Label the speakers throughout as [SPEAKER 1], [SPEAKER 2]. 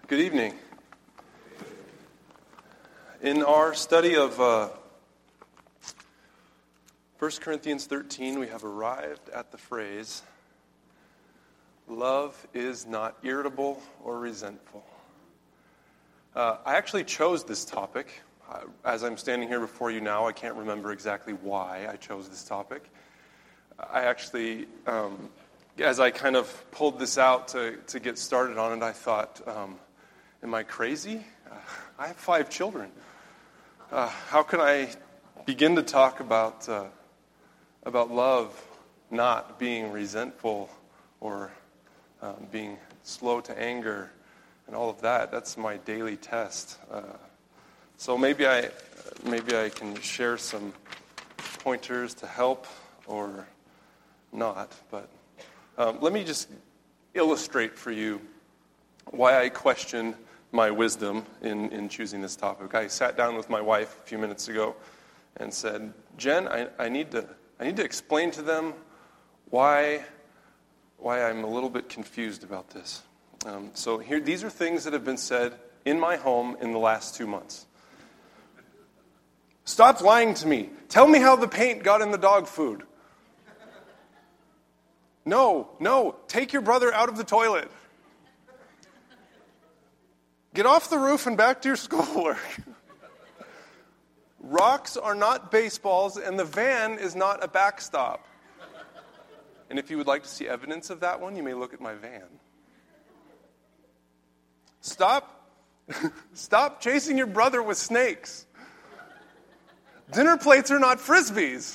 [SPEAKER 1] Good evening. In our study of 1 Corinthians 13, we have arrived at the phrase, love is not irritable or resentful. I actually chose this topic. As I'm standing here before you now, I can't remember exactly why I chose this topic. I actually, as I kind of pulled this out to get started on it, I thought, am I crazy? I have 5 children. How can I begin to talk about love not being resentful or being slow to anger and all of that? That's my daily test. So maybe I can share some pointers to help or not. But let me just illustrate for you why I question my wisdom in choosing this topic. I sat down with my wife a few minutes ago and said, Jen, I need to explain to them why I'm a little bit confused about this. So here, these are things that have been said in my home in the last 2 months. Stop lying to me. Tell me how the paint got in the dog food. No, take your brother out of the toilet. Get off the roof and back to your schoolwork. Rocks are not baseballs, and the van is not a backstop. And if you would like to see evidence of that one, you may look at my van. Stop chasing your brother with snakes. Dinner plates are not Frisbees.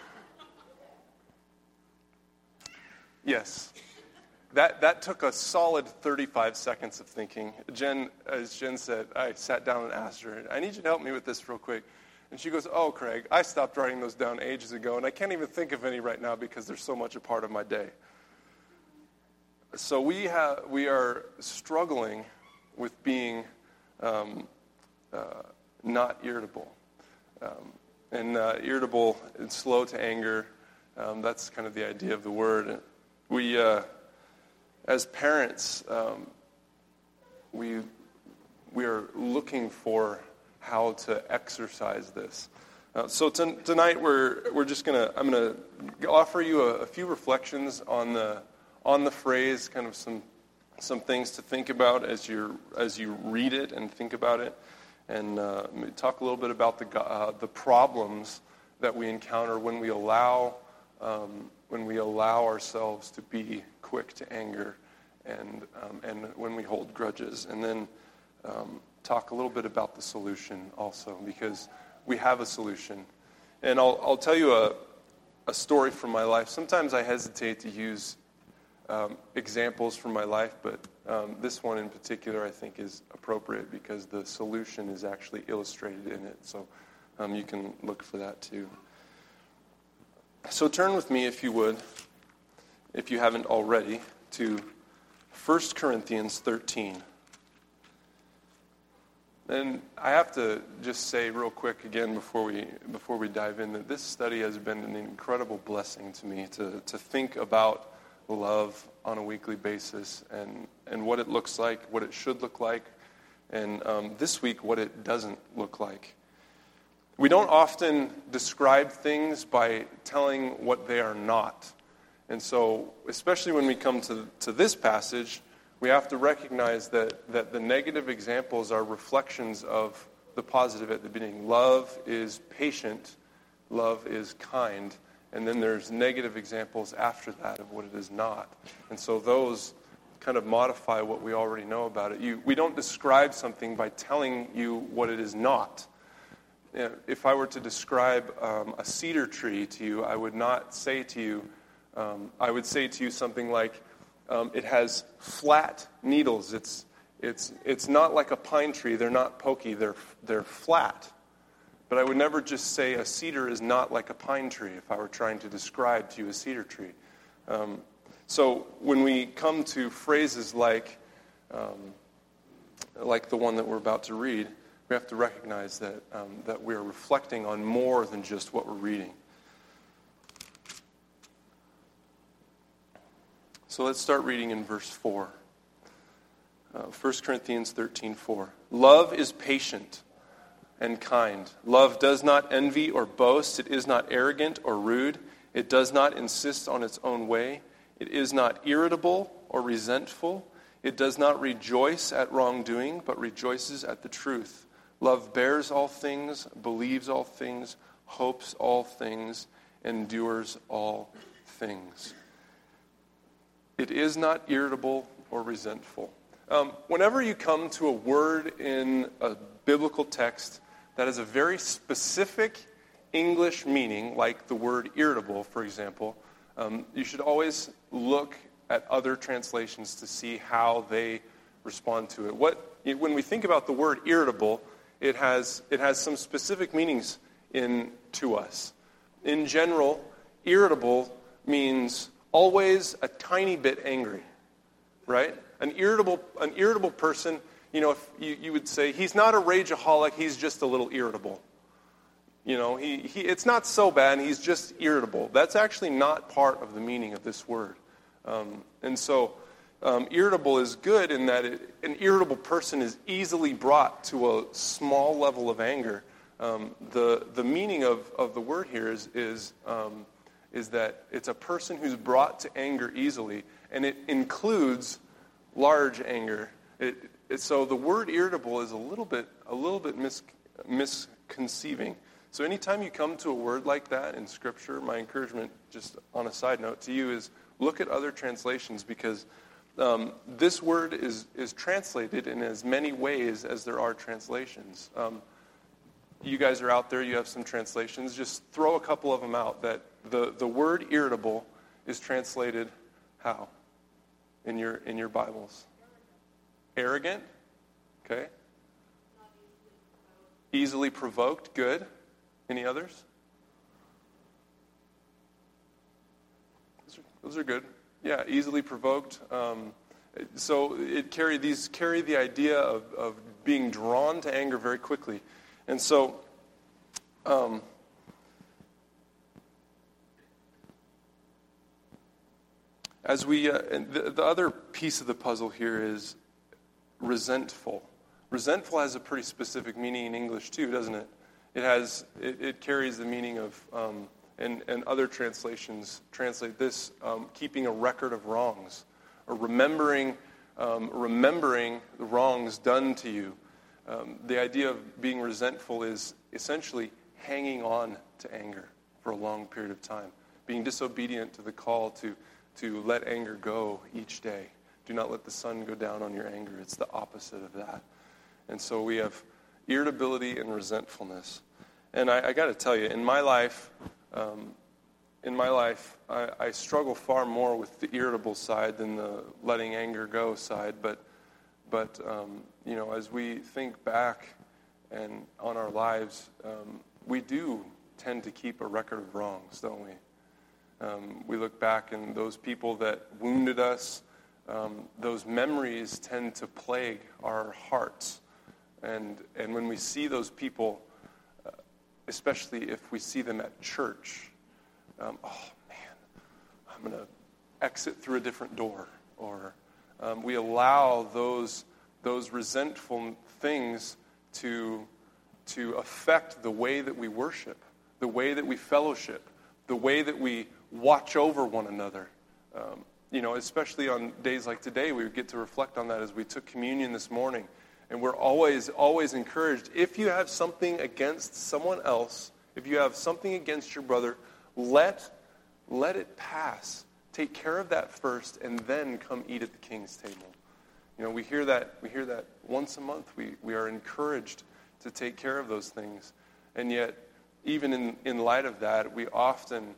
[SPEAKER 1] Yes. That took a solid 35 seconds of thinking. As Jen said, I sat down and asked her, I need you to help me with this real quick. And she goes, oh, Craig, I stopped writing those down ages ago, and I can't even think of any right now because they're so much a part of my day. So we are struggling with being not irritable. Irritable and slow to anger, that's kind of the idea of the word. We, as parents, we are looking for how to exercise this. So tonight I'm gonna offer you a few reflections on the phrase, kind of some things to think about as you read it and think about it, and talk a little bit about the problems that we encounter when we allow ourselves to be quick to anger, and when we hold grudges, and then talk a little bit about the solution also, because we have a solution. And I'll tell you a story from my life. Sometimes I hesitate to use examples from my life, but this one in particular I think is appropriate because the solution is actually illustrated in it. So you can look for that too. So turn with me, if you would, if you haven't already, to 1 Corinthians 13. And I have to just say real quick again before we dive in that this study has been an incredible blessing to me to think about love on a weekly basis and what it looks like, what it should look like, and this week what it doesn't look like. We don't often describe things by telling what they are not. And so, especially when we come to this passage, we have to recognize that the negative examples are reflections of the positive at the beginning. Love is patient, love is kind, and then there's negative examples after that of what it is not. And so those kind of modify what we already know about it. We don't describe something by telling you what it is not. If I were to describe a cedar tree to you, I would not say to you, I would say to you something like, it has flat needles. It's not like a pine tree. They're not pokey. They're flat. But I would never just say a cedar is not like a pine tree if I were trying to describe to you a cedar tree. So when we come to phrases like the one that we're about to read, we have to recognize that we're reflecting on more than just what we're reading. So let's start reading in verse 4. 1 Corinthians 13:4. Love is patient and kind. Love does not envy or boast. It is not arrogant or rude. It does not insist on its own way. It is not irritable or resentful. It does not rejoice at wrongdoing, but rejoices at the truth. Love bears all things, believes all things, hopes all things, endures all things. It is not irritable or resentful. Whenever you come to a word in a biblical text that has a very specific English meaning, like the word irritable, for example, you should always look at other translations to see how they respond to it. When we think about the word irritable, it has some specific meanings to us. In general, irritable means always a tiny bit angry, right? An irritable person, if you would say he's not a rageaholic, he's just a little irritable. It's not so bad, he's just irritable. That's actually not part of the meaning of this word. Irritable is good in that an irritable person is easily brought to a small level of anger. The meaning of the word here is that it's a person who's brought to anger easily, and it includes large anger. So the word irritable is a little bit misconceiving. So anytime you come to a word like that in Scripture, my encouragement, just on a side note to you, is look at other translations, because this word is translated in as many ways as there are translations. You guys are out there, you have some translations. Just throw a couple of them out. That the word irritable is translated how in your Bibles? Arrogant. Okay. Easily provoked. Good. Any others? Those are good. Yeah, easily provoked. So it carry the idea of being drawn to anger very quickly. And so, as we, the other piece of the puzzle here is resentful. Resentful has a pretty specific meaning in English too, doesn't it? It carries the meaning of, and other translations translate this, keeping a record of wrongs, or remembering the wrongs done to you. The idea of being resentful is essentially hanging on to anger for a long period of time, being disobedient to the call to let anger go each day. Do not let the sun go down on your anger. It's the opposite of that. And so we have irritability and resentfulness. And I got to tell you, in my life, I struggle far more with the irritable side than the letting anger go side. But as we think back and on our lives, we do tend to keep a record of wrongs, don't we? We look back, and those people that wounded us, those memories tend to plague our hearts. And when we see those people, especially if we see them at church, I'm going to exit through a different door. Or we allow those resentful things to affect the way that we worship, the way that we fellowship, the way that we watch over one another. Especially on days like today, we get to reflect on that as we took communion this morning. And we're always encouraged, if you have something against someone else, if you have something against your brother, let it pass. Take care of that first, and then come eat at the King's table. We hear that once a month. We are encouraged to take care of those things. And yet, even in light of that, we often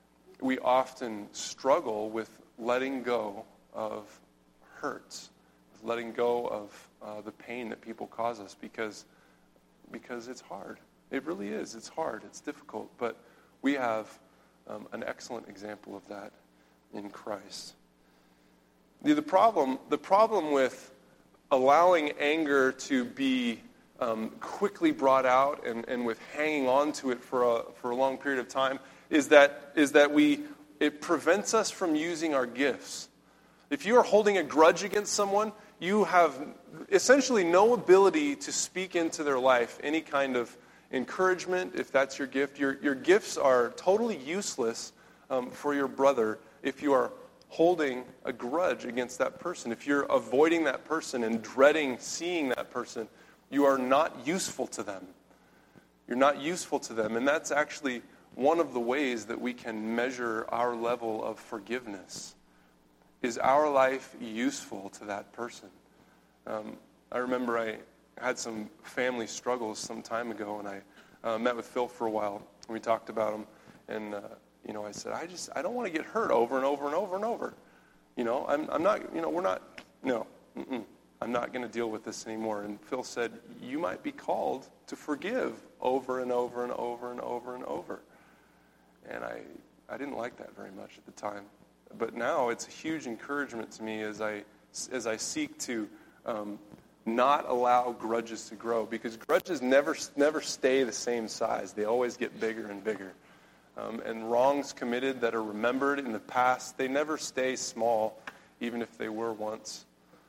[SPEAKER 1] struggle with letting go of hurts, with letting go of the pain that people cause us, because it's hard. It really is. It's hard. It's difficult. But we have an excellent example of that in Christ. The problem with allowing anger to be quickly brought out and with hanging on to it for a long period of time is that it prevents us from using our gifts. If you are holding a grudge against someone, you have essentially no ability to speak into their life any kind of encouragement, if that's your gift. Your gifts are totally useless for your brother if you are holding a grudge against that person. If you're avoiding that person and dreading seeing that person, you are not useful to them. You're not useful to them. And that's actually one of the ways that we can measure our level of forgiveness. Is our life useful to that person? I remember I had some family struggles some time ago, and I met with Phil for a while, and we talked about them. And I said, I don't want to get hurt over and over and over and over. I'm not. We're not. No, I'm not going to deal with this anymore. And Phil said, you might be called to forgive over and over and over and over and over. And I didn't like that very much at the time. But now it's a huge encouragement to me as I seek to not allow grudges to grow, because grudges never stay the same size. They always get bigger and bigger. And wrongs committed that are remembered in the past, they never stay small, even if they were once.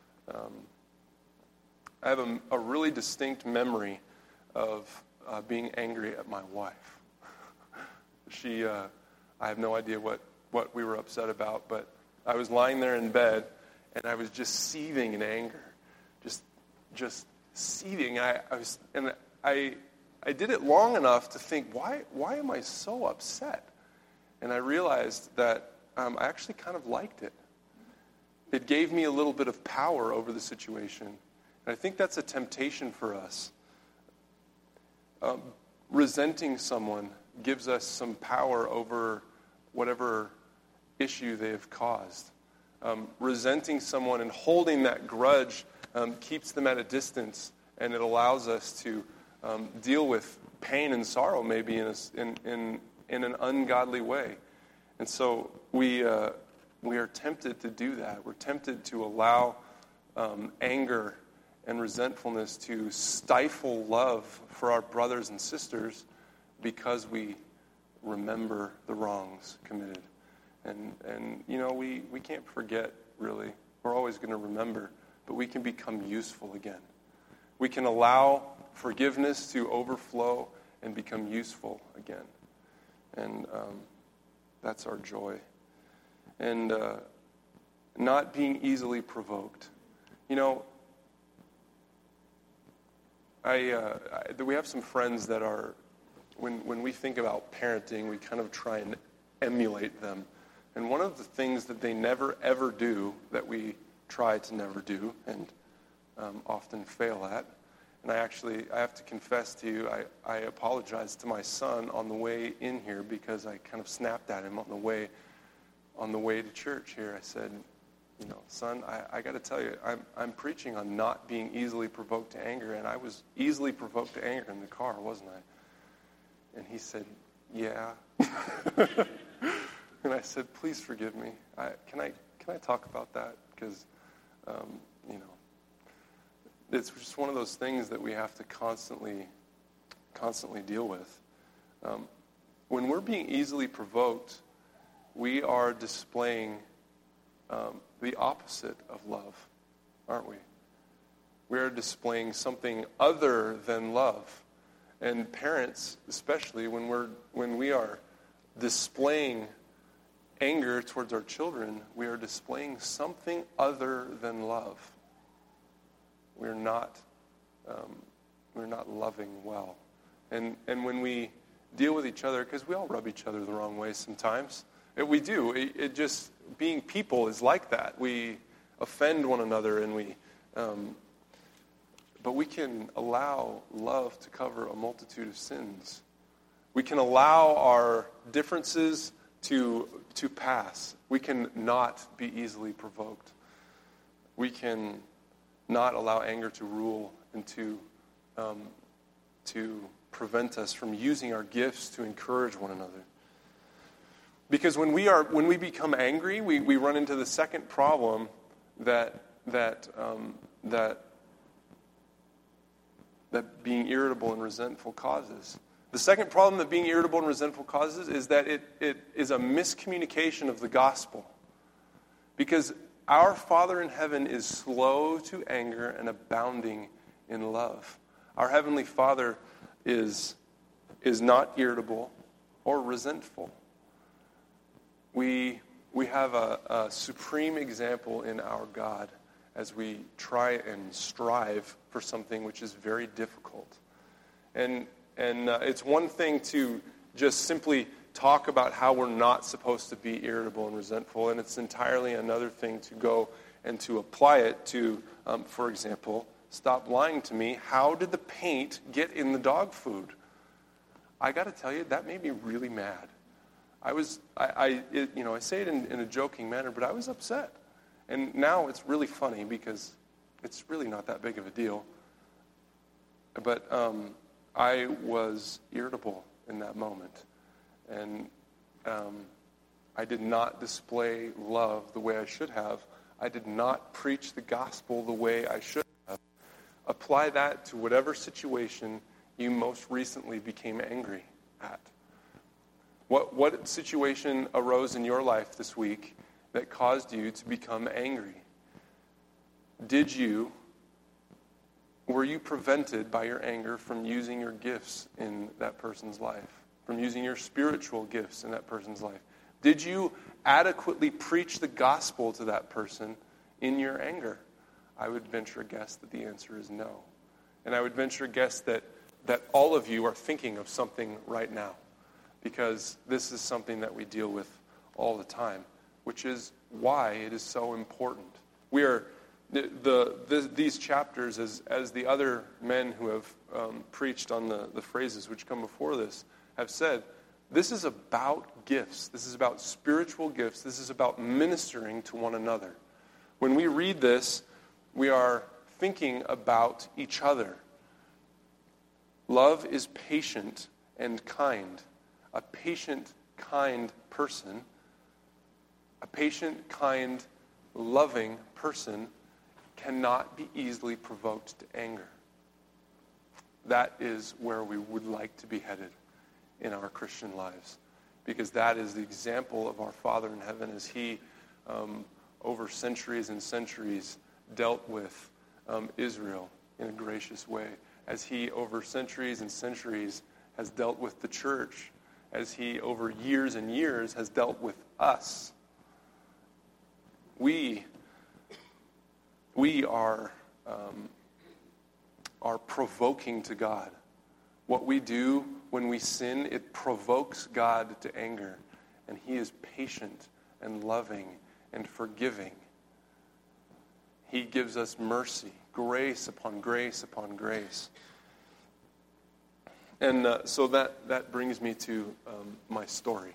[SPEAKER 1] I have a really distinct memory of being angry at my wife. I have no idea what we were upset about, but I was lying there in bed, and I was just seething in anger, just seething. I did it long enough to think, why am I so upset? And I realized that I actually kind of liked it. It gave me a little bit of power over the situation, and I think that's a temptation for us. Resenting someone gives us some power over whatever issue they have caused. Resenting someone and holding that grudge keeps them at a distance, and it allows us to deal with pain and sorrow maybe in an ungodly way. And so we are tempted to do that. We're tempted to allow anger and resentfulness to stifle love for our brothers and sisters because we remember the wrongs committed. And we can't forget, really. We're always going to remember, but we can become useful again. We can allow forgiveness to overflow and become useful again. And that's our joy. And not being easily provoked. We have some friends that are, when we think about parenting, we kind of try and emulate them. And one of the things that they never, ever do, that we try to never do, and often fail at, and I have to confess to you, I apologized to my son on the way in here because I kind of snapped at him on the way to church here. I said, son, I got to tell you, I'm preaching on not being easily provoked to anger, and I was easily provoked to anger in the car, wasn't I? And he said, yeah. And I said, please forgive me. Can I talk about that? Because, it's just one of those things that we have to constantly deal with. When we're being easily provoked, we are displaying the opposite of love, aren't we? We are displaying something other than love. And parents, especially, when we are displaying anger towards our children, we are displaying something other than love. We're not loving well. And when we deal with each other, because we all rub each other the wrong way sometimes. We do. It just, being people is like that. We offend one another, and but we can allow love to cover a multitude of sins. We can allow our differences to pass. We can not be easily provoked. We can not allow anger to rule and to prevent us from using our gifts to encourage one another. Because when we become angry, we run into the second problem that being irritable and resentful causes. The second problem that being irritable and resentful causes is that it is a miscommunication of the gospel. Because our Father in heaven is slow to anger and abounding in love. Our Heavenly Father is not irritable or resentful. We have a supreme example in our God as we try and strive for something which is very difficult. And it's one thing to just simply talk about how we're not supposed to be irritable and resentful, and it's entirely another thing to go and to apply it to, for example, stop lying to me. How did the paint get in the dog food? I got to tell you, that made me really mad. I say it in a joking manner, but I was upset. And now it's really funny because it's really not that big of a deal. But I was irritable in that moment. And I did not display love the way I should have. I did not preach the gospel the way I should have. Apply that to whatever situation you most recently became angry at. What situation arose in your life this week that caused you to become angry? Were you prevented by your anger from using your gifts in that person's life? From using your spiritual gifts in that person's life? Did you adequately preach the gospel to that person in your anger? I would venture a guess that the answer is no. And I would venture a guess that all of you are thinking of something right now, because this is something that we deal with all the time, which is why it is so important. We are these chapters, as the other men who have preached on the phrases which come before this have said, this is about gifts. This is about spiritual gifts. This is about ministering to one another. When we read this, we are thinking about each other. Love is patient and kind. A patient, kind person, a patient, kind, loving person cannot be easily provoked to anger. That is where we would like to be headed in our Christian lives, because that is the example of our Father in heaven as He, over centuries and centuries, dealt with Israel in a gracious way, as He, over centuries and centuries, has dealt with the church, as He, over years and years, has dealt with us. We are provoking to God. What we do when we sin, it provokes God to anger. And He is patient and loving and forgiving. He gives us mercy, grace upon grace upon grace. And so that brings me to my story.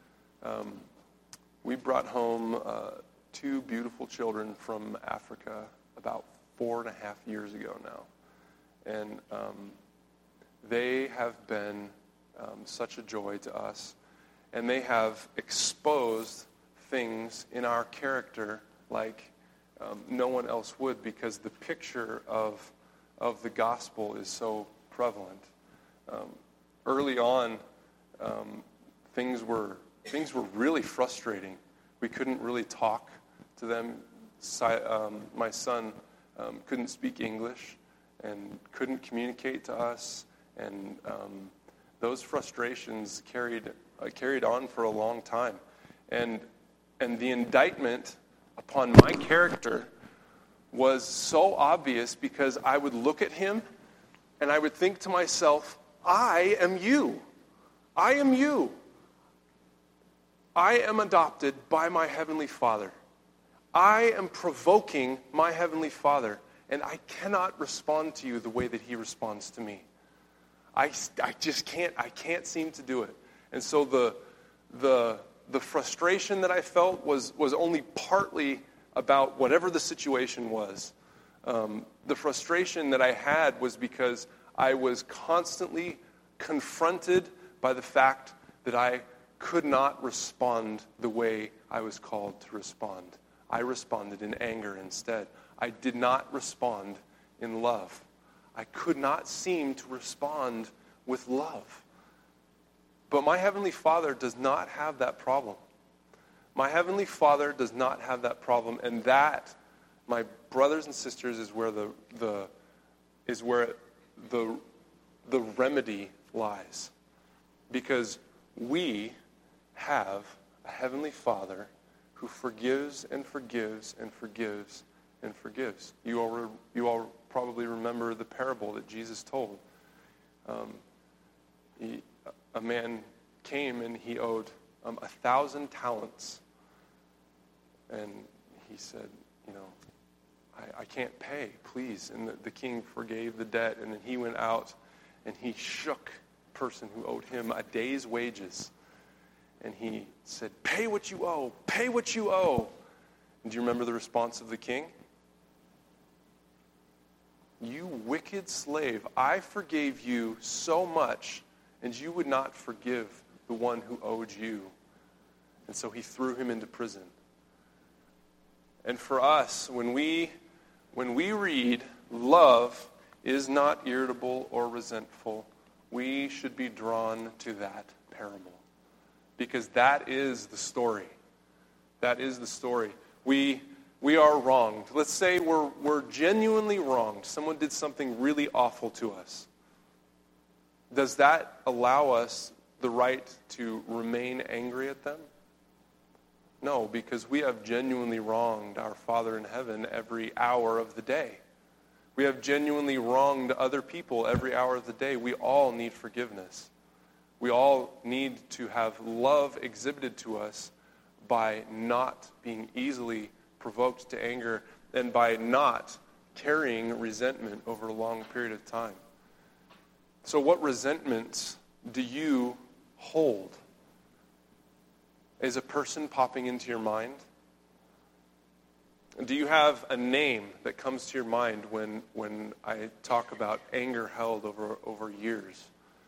[SPEAKER 1] We brought home 2 beautiful children from Africa about 4.5 years ago now. And they have been such a joy to us. And they have exposed things in our character like no one else would, because the picture of the gospel is so prevalent. Early on, things were really frustrating. We couldn't really talk to them. My son couldn't speak English and couldn't communicate to us, and those frustrations carried on for a long time. And the indictment upon my character was so obvious, because I would look at him and I would think to myself, I am you. I am you. I am adopted by my Heavenly Father. I am provoking my Heavenly Father, and I cannot respond to you the way that He responds to me. I just can't. I can't seem to do it. And so the frustration that I felt was only partly about whatever the situation was. The frustration that I had was because I was constantly confronted by the fact that I could not respond the way I was called to respond. I responded in anger instead. I did not respond in love. I could not seem to respond with love. But my Heavenly Father does not have that problem. My Heavenly Father does not have that problem, and that, my brothers and sisters, is where the remedy lies. Because we have a Heavenly Father who forgives and forgives and forgives and forgives. You all probably remember the parable that Jesus told. A man came and he owed 1,000 talents. And he said, I can't pay, please. And the king forgave the debt. And then he went out and he shook the person who owed him a day's wages. And he said, pay what you owe, pay what you owe. And do you remember the response of the king? You wicked slave, I forgave you so much, and you would not forgive the one who owed you. And so he threw him into prison. And for us, when we read, love is not irritable or resentful, we should be drawn to that parable. Because that is the story. That is the story. We are wronged. Let's say we're genuinely wronged. Someone did something really awful to us. Does that allow us the right to remain angry at them? No, because we have genuinely wronged our Father in heaven every hour of the day. We have genuinely wronged other people every hour of the day. We all need forgiveness. We all need to have love exhibited to us by not being easily provoked to anger and by not carrying resentment over a long period of time. So what resentments do you hold? Is a person popping into your mind? Do you have a name that comes to your mind when I talk about anger held over years?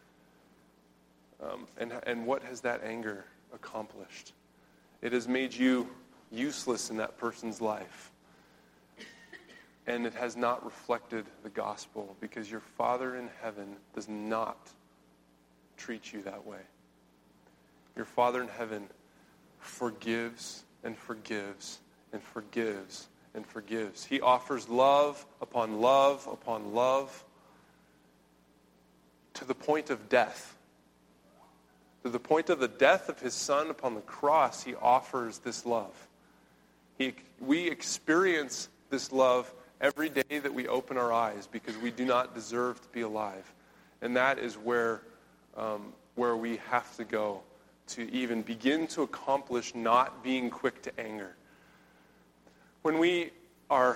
[SPEAKER 1] And what has that anger accomplished? It has made you useless in that person's life. And it has not reflected the gospel because your Father in heaven does not treat you that way. Your Father in heaven forgives and forgives and forgives and forgives. He offers love upon love upon love to the point of death. To the point of the death of his Son upon the cross, he offers this love. We experience this love every day that we open our eyes because we do not deserve to be alive. And that is where we have to go to even begin to accomplish not being quick to anger. When we are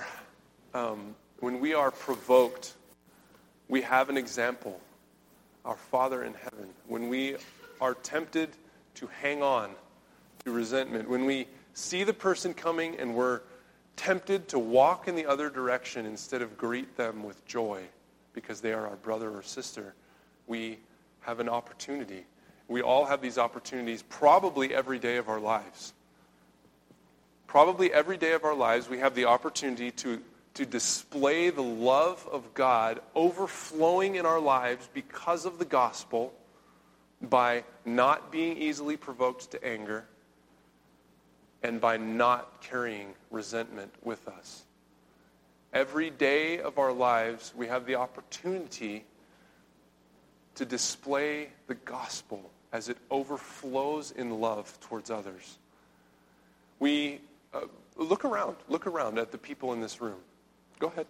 [SPEAKER 1] provoked, we have an example, our Father in heaven. When we are tempted to hang on to resentment, when we see the person coming and we're tempted to walk in the other direction instead of greet them with joy because they are our brother or sister, we have an opportunity. We all have these opportunities probably every day of our lives. Probably every day of our lives we have the opportunity to display the love of God overflowing in our lives because of the gospel by not being easily provoked to anger and by not carrying resentment with us. Every day of our lives we have the opportunity to display the gospel as it overflows in love towards others. We look around at the people in this room. Go ahead.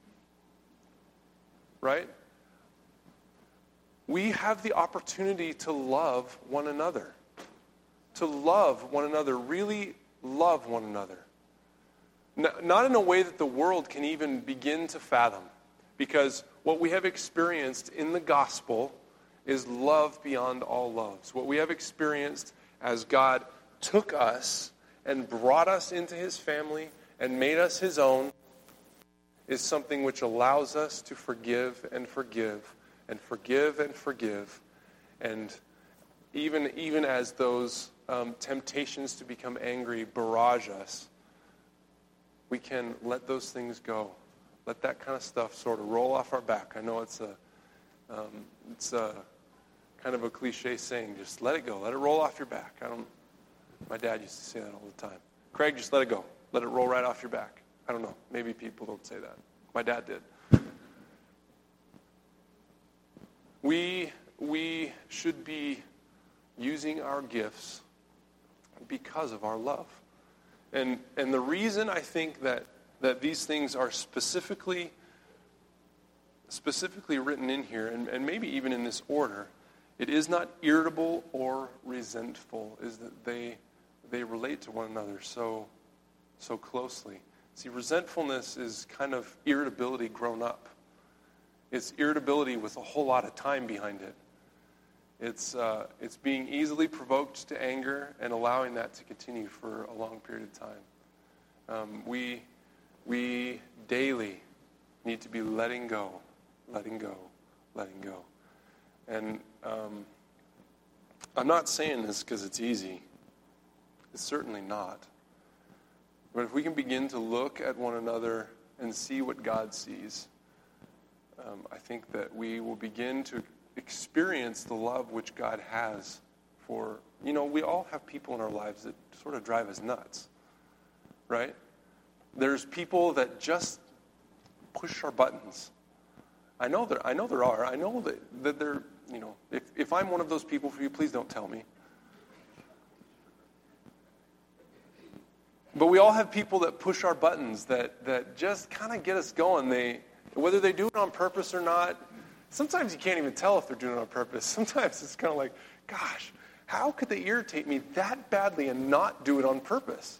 [SPEAKER 1] Right? We have the opportunity to love one another. To love one another, really love one another. Not in a way that the world can even begin to fathom. Because what we have experienced in the gospel is love beyond all loves. What we have experienced as God took us and brought us into his family and made us his own is something which allows us to forgive and forgive and forgive and forgive. And even as those temptations to become angry barrage us, we can let those things go. Let that kind of stuff sort of roll off our back. I know it's a kind of a cliche saying, just let it go. Let it roll off your back. My dad used to say that all the time. Craig, just let it go. Let it roll right off your back. I don't know. Maybe people don't say that. My dad did. We should be using our gifts because of our love. And the reason I think that these things are specifically written in here, and maybe even in this order, it is not irritable or resentful, is that they relate to one another so closely. See, resentfulness is kind of irritability grown up. It's irritability with a whole lot of time behind it. It's being easily provoked to anger and allowing that to continue for a long period of time. We daily need to be letting go. And I'm not saying this because it's easy. It's certainly not. But if we can begin to look at one another and see what God sees, I think that we will begin to experience the love which God has for, we all have people in our lives that sort of drive us nuts, right? There's people that just push our buttons. I know there are. I know that they're, if I'm one of those people for you, please don't tell me. But we all have people that push our buttons that just kind of get us going. Whether they do it on purpose or not, sometimes you can't even tell if they're doing it on purpose. Sometimes it's kind of like, gosh, how could they irritate me that badly and not do it on purpose?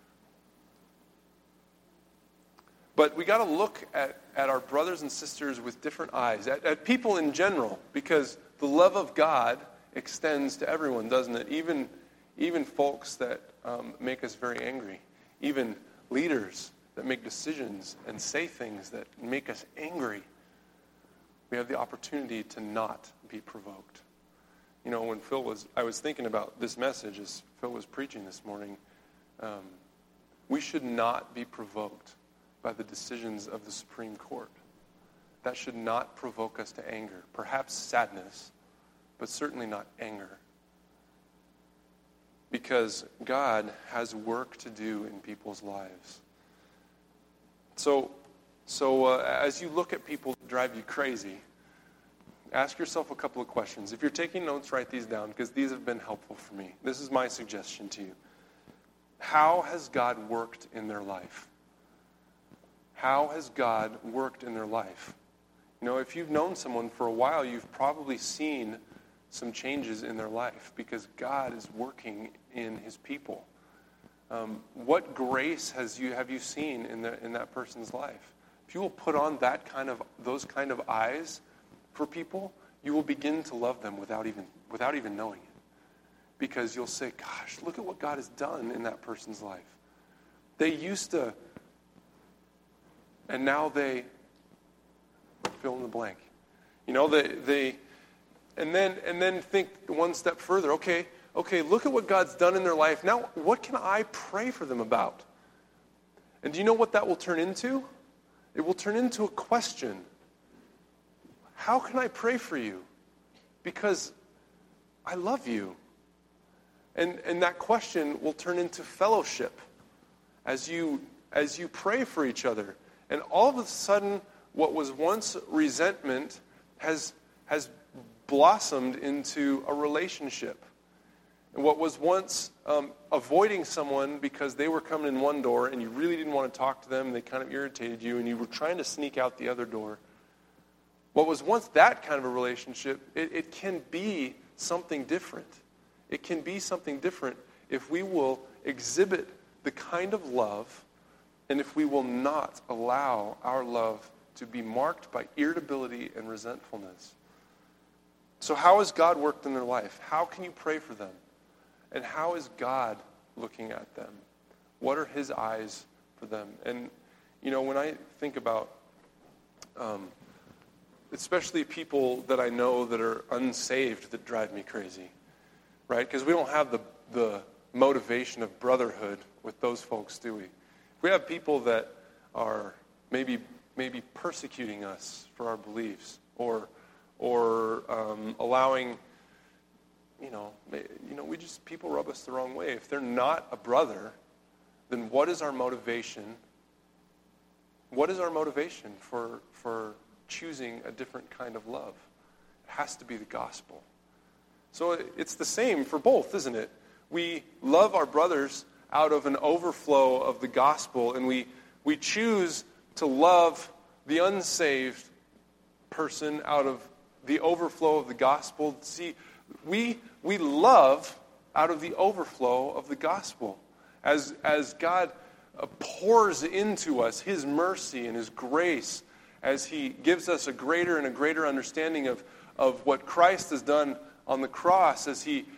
[SPEAKER 1] But we got to look at our brothers and sisters with different eyes, at people in general, because the love of God extends to everyone, doesn't it? Even folks that make us very angry, even leaders that make decisions and say things that make us angry. We have the opportunity to not be provoked. When I was thinking about this message as Phil was preaching this morning, we should not be provoked by the decisions of the Supreme Court. That should not provoke us to anger. Perhaps sadness, but certainly not anger. Because God has work to do in people's lives. So as you look at people that drive you crazy, ask yourself a couple of questions. If you're taking notes, write these down, because these have been helpful for me. This is my suggestion to you. How has God worked in their life? How has God worked in their life? If you've known someone for a while, you've probably seen some changes in their life because God is working in his people. What grace have you seen in that person's life? If you will put on those kind of eyes for people, you will begin to love them without even knowing it. Because you'll say, gosh, look at what God has done in that person's life. They used to, and now they fill in the blank. And then think one step further. Okay, look at what God's done in their life. Now, what can I pray for them about? And do you know what that will turn into? It will turn into a question. How can I pray for you? Because I love you. And that question will turn into fellowship as you pray for each other. And all of a sudden, what was once resentment has blossomed into a relationship. And what was once avoiding someone because they were coming in one door and you really didn't want to talk to them, they kind of irritated you, and you were trying to sneak out the other door. What was once that kind of a relationship, it can be something different. It can be something different if we will exhibit the kind of love and if we will not allow our love to be marked by irritability and resentfulness. So how has God worked in their life? How can you pray for them? And how is God looking at them? What are his eyes for them? And, when I think about, especially people that I know that are unsaved that drive me crazy, right? Because we don't have the motivation of brotherhood with those folks, do we? We have people that are maybe persecuting us for our beliefs or allowing people rub us the wrong way. If they're not a brother, then what is our motivation? What is our motivation for choosing a different kind of love? It has to be the gospel. So it's the same for both, isn't it? We love our brothers out of an overflow of the gospel, and we choose to love the unsaved person out of the overflow of the gospel. See, we love out of the overflow of the gospel. As God pours into us His mercy and His grace, as He gives us a greater and a greater understanding of what Christ has done on the cross, as He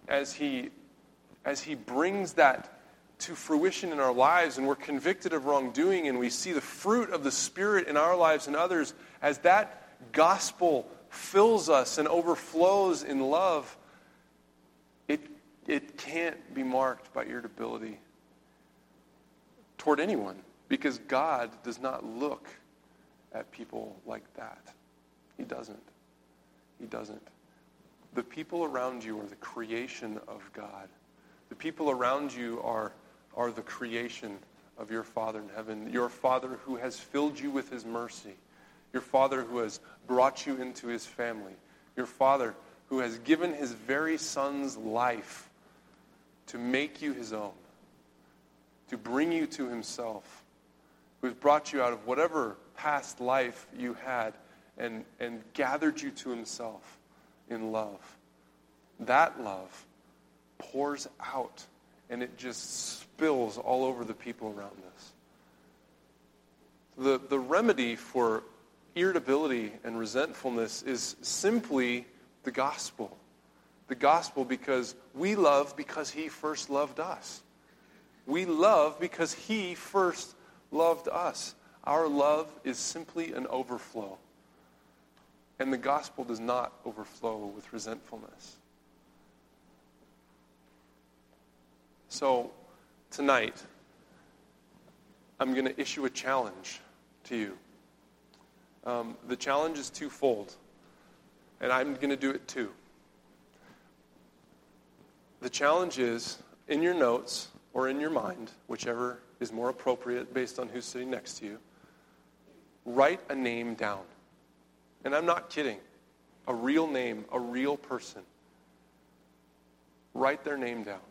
[SPEAKER 1] brings that to fruition in our lives, and we're convicted of wrongdoing, and we see the fruit of the Spirit in our lives and others, as that gospel fills us and overflows in love, it can't be marked by irritability toward anyone, because God does not look at people like that. He doesn't. He doesn't. The people around you are the creation of God. The people around you are the creation of your Father in heaven, your Father who has filled you with His mercy, your Father who has brought you into His family, your Father who has given His very Son's life to make you His own, to bring you to Himself, who has brought you out of whatever past life you had and gathered you to Himself in love. That love pours out, and it just spills all over the people around us. The remedy for irritability and resentfulness is simply the gospel. The gospel, because we love because He first loved us. We love because He first loved us. Our love is simply an overflow. And the gospel does not overflow with resentfulness. So, tonight, I'm going to issue a challenge to you. The challenge is twofold, and I'm going to do it too. The challenge is, in your notes or in your mind, whichever is more appropriate based on who's sitting next to you, write a name down. And I'm not kidding. A real name, a real person. Write their name down.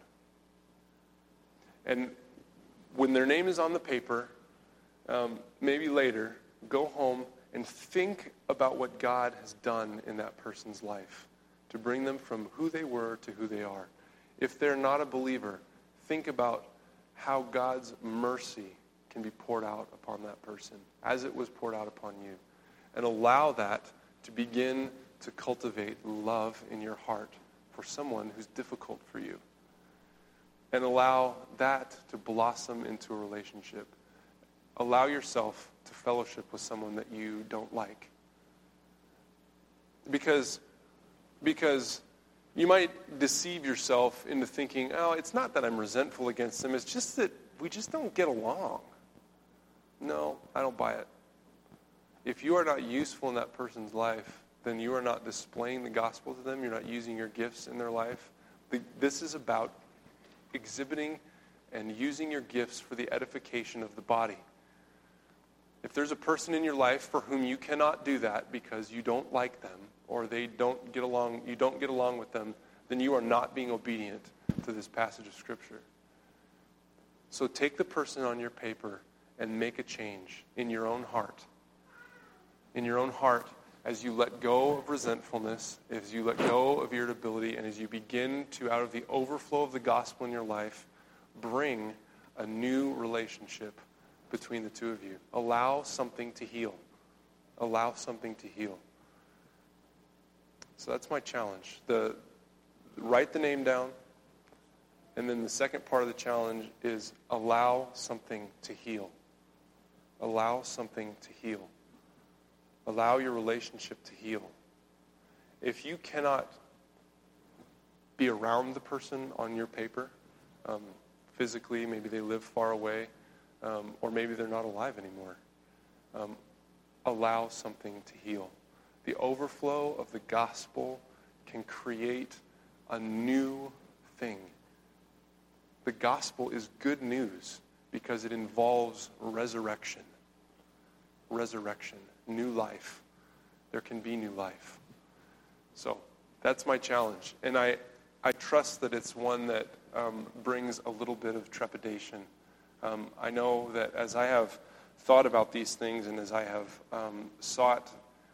[SPEAKER 1] And when their name is on the paper, maybe later, go home and think about what God has done in that person's life to bring them from who they were to who they are. If they're not a believer, think about how God's mercy can be poured out upon that person as it was poured out upon you. And allow that to begin to cultivate love in your heart for someone who's difficult for you. And allow that to blossom into a relationship. Allow yourself to fellowship with someone that you don't like. Because you might deceive yourself into thinking, oh, it's not that I'm resentful against them, it's just that we just don't get along. No, I don't buy it. If you are not useful in that person's life, then you are not displaying the gospel to them. You're not using your gifts in their life. This is about exhibiting and using your gifts for the edification of the body. If there's a person in your life for whom you cannot do that because you don't like them or they don't get along, you don't get along with them, then you are not being obedient to this passage of Scripture. So take the person on your paper and make a change in your own heart. In your own heart, as you let go of resentfulness, as you let go of irritability, and as you begin to, out of the overflow of the gospel in your life, bring a new relationship between the two of you. Allow something to heal. Allow something to heal. So that's my challenge. Write the name down, and then the second part of the challenge is allow something to heal. Allow something to heal. Allow your relationship to heal. If you cannot be around the person on your paper, physically, maybe they live far away, or maybe they're not alive anymore, allow something to heal. The overflow of the gospel can create a new thing. The gospel is good news because it involves resurrection. Resurrection, new life. There can be new life. So that's my challenge. And I trust that it's one that brings a little bit of trepidation. I know that as I have thought about these things and as I have sought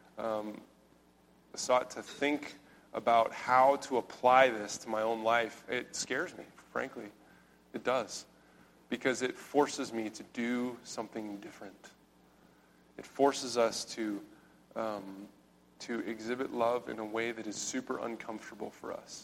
[SPEAKER 1] to think about how to apply this to my own life, it scares me, frankly. It does. Because it forces me to do something different. It forces us to exhibit love in a way that is super uncomfortable for us.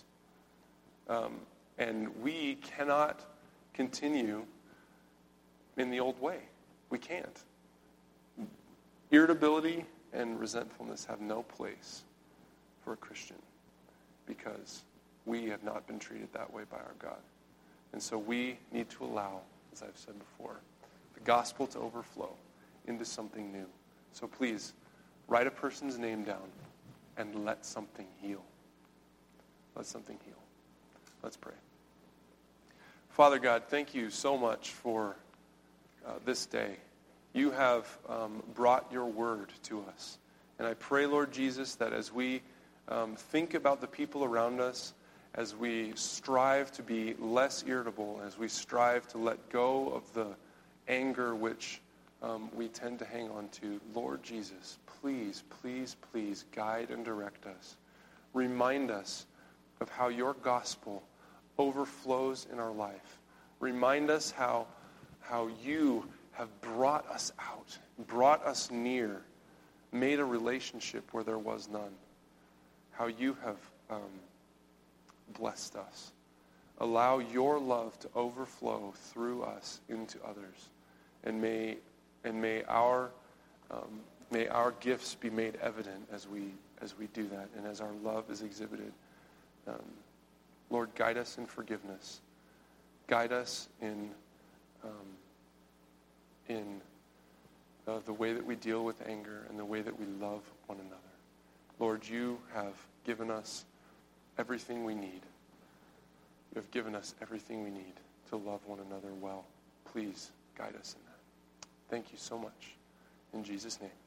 [SPEAKER 1] And we cannot continue in the old way. We can't. Irritability and resentfulness have no place for a Christian because we have not been treated that way by our God. And so we need to allow, as I've said before, the gospel to overflow into something new. So please, write a person's name down and let something heal. Let something heal. Let's pray. Father God, thank you so much for this day. You have brought your word to us. And I pray, Lord Jesus, that as we think about the people around us, as we strive to be less irritable, as we strive to let go of the anger which we tend to hang on to, Lord Jesus, please, please, please guide and direct us. Remind us of how your gospel overflows in our life. Remind us how you have brought us out, brought us near, made a relationship where there was none. How you have blessed us. Allow your love to overflow through us into others. And may our gifts be made evident as we do that and as our love is exhibited. Lord, guide us in forgiveness. Guide us in the way that we deal with anger and the way that we love one another. Lord, you have given us everything we need. You have given us everything we need to love one another well. Please guide us in that. Thank you so much. In Jesus' name.